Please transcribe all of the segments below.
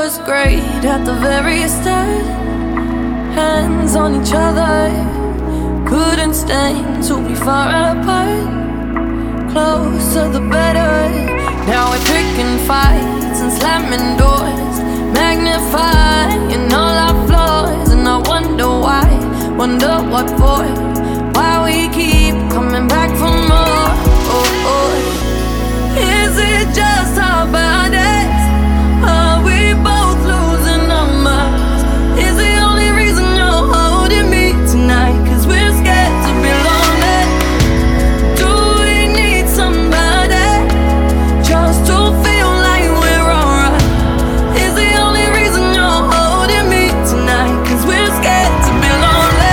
was great at the very start. Hands on each other, couldn't stand to be far apart. Closer the better. Now we're picking fights and slamming doors, magnifying all our flaws. And I wonder why, wonder what for, why we keep coming back for more. Oh, oh. Is it just our bodies? Are we both losing our minds? Is the only reason you're holding me tonight 'cause we're scared to be lonely? Do we need somebody just to feel like we're alright? Is the only reason you're holding me tonight 'cause we're scared to be lonely?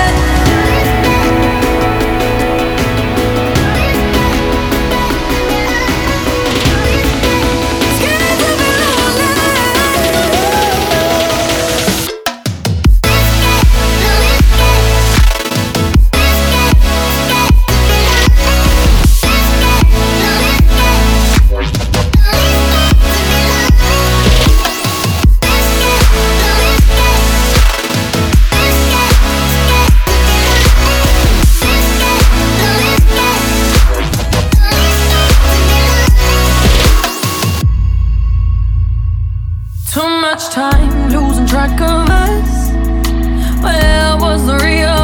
Too much time losing track of us. Where was the real